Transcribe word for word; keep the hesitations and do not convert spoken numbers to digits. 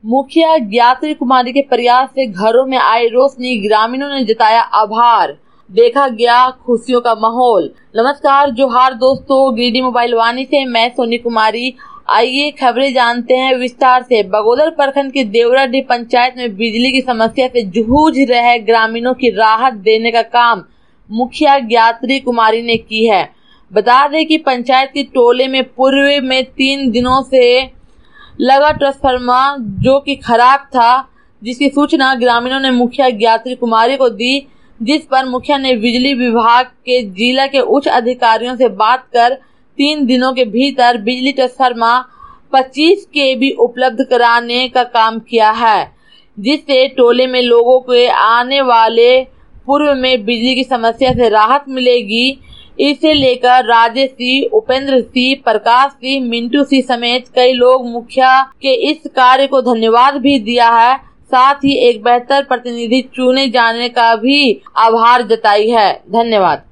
मुखिया ज्ञात्री कुमारी के प्रयास से घरों में आई रोशनी, ग्रामीणों ने जताया आभार, देखा गया खुशियों का माहौल। नमस्कार, जोहार दोस्तों, गिरिडीह मोबाइल वाणी से मैं सोनी कुमारी। आइए खबरें जानते हैं विस्तार से। बगोदर प्रखंड की देवराडीह पंचायत में बिजली की समस्या से जूझ रहे ग्रामीणों की राहत देने का काम मुखिया ज्ञात्री कुमारी ने की है। बता दें कि पंचायत की टोले में पूर्व में तीन दिनों से लगा ट्रांसफार्मर जो कि खराब था, जिसकी सूचना ग्रामीणों ने मुखिया ज्ञात्री कुमारी को दी, जिस पर मुखिया ने बिजली विभाग के जिला के उच्च अधिकारियों से बात कर तीन दिनों के भीतर बिजली ट्रांसफार्मर पच्चीस केवी उपलब्ध कराने का काम किया है, जिससे टोले में लोगों के आने वाले पूर्व में बिजली की समस्या से राहत मिलेगी। इसे लेकर राजेश सिंह, उपेंद्र सिंह, प्रकाश सिंह, मिंटू सिंह समेत कई लोग मुखिया के इस कार्य को धन्यवाद भी दिया है, साथ ही एक बेहतर प्रतिनिधि चुने जाने का भी आभार जताई है। धन्यवाद।